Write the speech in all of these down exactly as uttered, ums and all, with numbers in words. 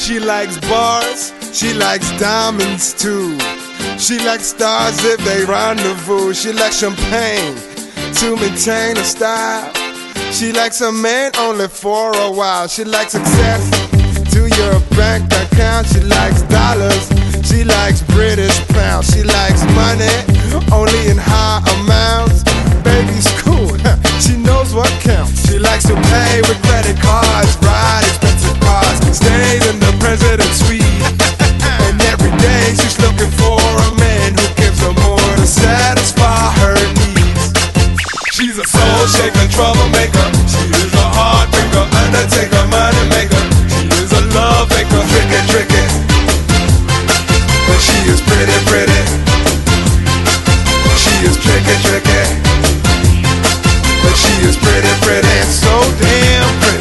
She likes bars, she likes diamonds too. She likes stars if they rendezvous. She likes champagne to maintain her style. She likes a man only for a while. She likes success to your bank account. She likes dollars, she likes British pounds. She likes money only in high amounts. Baby's cool, she knows what counts. She likes to pay with credit cards, ride expensive cars, stays in the president's suite. And every day she's looking for a man who gives her more to satisfy her needs. She's a soul shaker, troublemaker. She is a heartbreaker, undertaker, money maker. She is a love maker, tricky, tricky. But she is pretty, pretty. She is tricky, tricky. But she is pretty, pretty, and so damn pretty.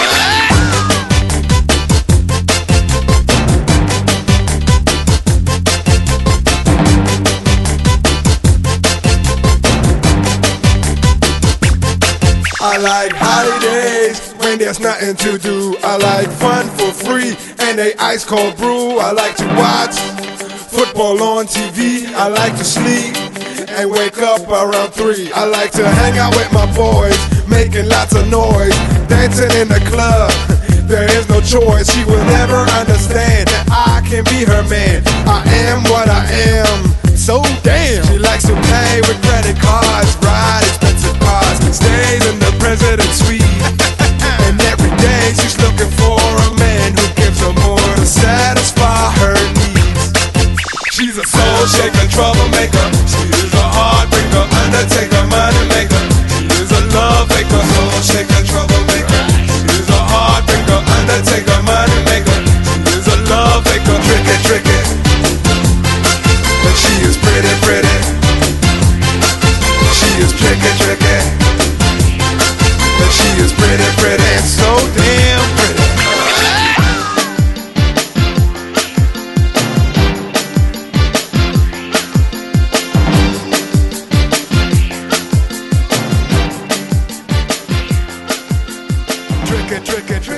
I like holidays when there's nothing to do. I like fun for free and a ice cold brew. I like to watch football on T V. I like to sleep and wake up around three. I like to hang out with my boys, making lots of noise, dancing in the club. There is no choice. She will never understand that I can be her man. I am what I am, so damn. She likes to pay with credit cards, ride expensive cars, stays in the president's suite. And every day she's looking for a man who gives her more to satisfy her needs. She's a soul shaker, troublemaker. She is a heartbreaker, undertaker, money maker. She is a love maker, soul shaker, troublemaker. She is a heartbreaker, undertaker, money maker. She is a love maker, tricky, tricky. But she is pretty, pretty. She is tricky, tricky. But she is pretty, pretty, and so damn pretty. Tricky, tricky, tricky.